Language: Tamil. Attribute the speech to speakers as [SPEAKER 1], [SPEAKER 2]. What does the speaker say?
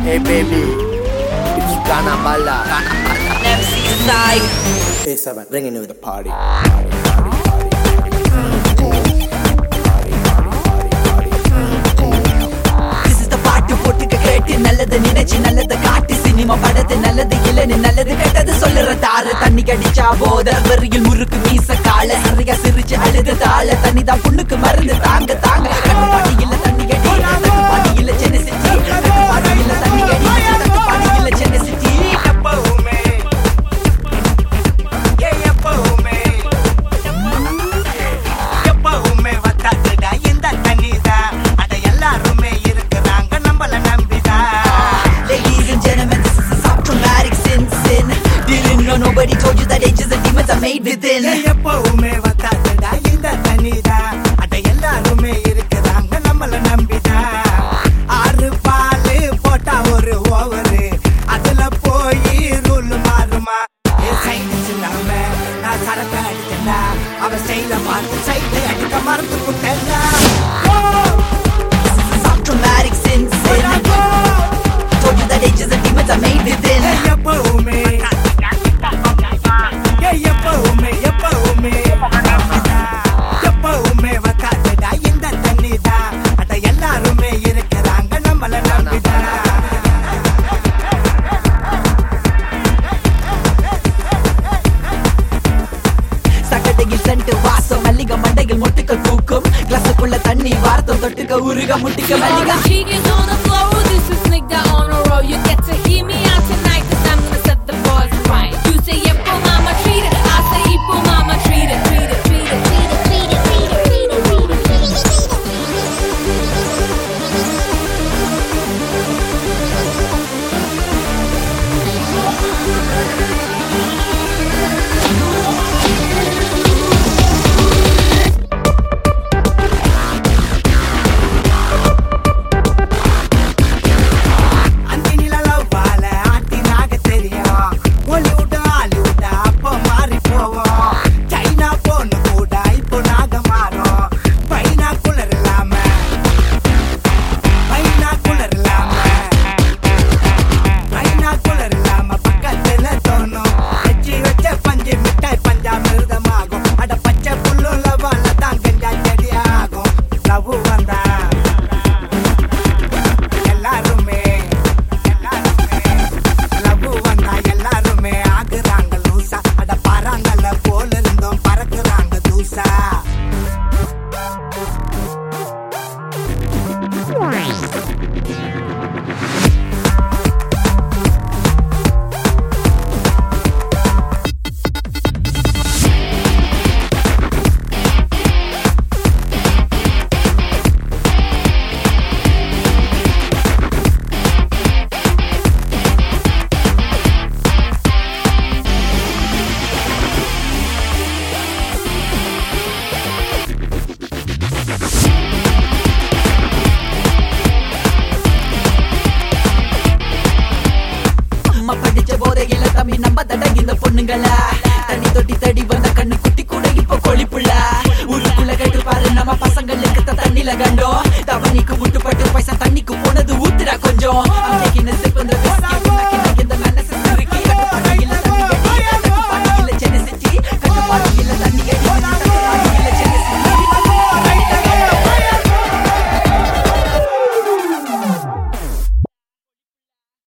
[SPEAKER 1] Hey baby, it's Ghana Balla.
[SPEAKER 2] MC side.
[SPEAKER 1] Hey Seven, bring it with the party.
[SPEAKER 2] This is the party போட்டுக்க கேட்டு நல்லது நினைச்சு நல்லது காட்டு சினிமா படத்து நல்லது இல்லைன்னு நல்லது கெட்டது சொல்லுற தாரு தண்ணி கடிச்சா போத வெறியில் முறுக்கு மீச கால சரியா சிரிச்சு அழுது தாழ தண்ணி தான் புண்ணுக்கு மருந்து தாங்க தாங்க கட்டுப்பாடு இல்ல தண்ணி கடி கட்டுப்பாடு இல்ல சென்னை சிட்டி கட்டுப்பாடு இல்ல தண்ணி கடி கட்டுப்பாடு இல்ல Chennai city Nobody told you that angels and demons are made within.
[SPEAKER 3] எப்பவுமே வந்தாதடா இந்த தண்ணிதா அட எல்லாருமே இருக்குறாங்க நம்மள நம்பிதா ஆறு பாலு போட்டா ஒரு ஓவரு அதுல போய் ரூல் மாறுமா சைடு இல்லாம நான் சரக்கு அடிச்சேன்டா அவ ஸ்டைல பார்த்து சைடு அடிக்க மறந்து விட்டேன்டா
[SPEAKER 2] Traumatic sin. Told you that angels and demons are made within.
[SPEAKER 3] எப்பவுமே எப்பவுமே வந்தாதடா இந்த தண்ணிதா அட எல்லாருமே இருக்குறாங்க நம்மள நம்பிதா
[SPEAKER 2] சகடையில் சென்று வாசம் மல்லிகை மண்டையில் மொட்டுக்கள் பூக்கும் கிளாஸுக்குள்ள தண்ணி வார்த்தம் தொட்டுக்க உருக முட்டிக்க மல்லிகை
[SPEAKER 4] Cheek is on the floor, this is nigga on a roll. You get to hear me out tonight, cause I'm gonna set the boys right. You say, Yeppo mama treat it, I say, Ippo mama treat it, treat it, treat it, treat it, treat it, treat it, treat it, treat it, treat it.
[SPEAKER 2] நம்ம தடங்கி இந்த பொண்ணுங்களா தண்ணி தொட்டி தடி வந்த கண்ணு குட்டி கூட இப்ப கொழிப்புள்ள ஊருக்குள்ள கேட்டு பாரு நம்ம பசங்களுக்கு தண்ணில கண்டோம் தவணிக்கு முட்டுப்பட்டு பைசா தண்ணிக்கு போனது ஊத்துடா கொஞ்சம்